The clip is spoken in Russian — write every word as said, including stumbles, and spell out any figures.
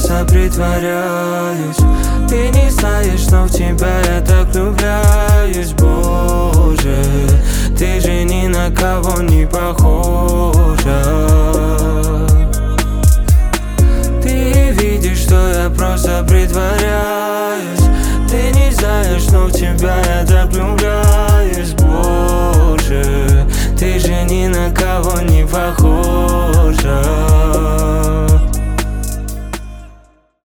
просто притворяюсь. Ты не знаешь, но в тебя я так влюбляюсь. Боже, ты же ни на кого не похожа. Ты видишь, что я просто притворяюсь.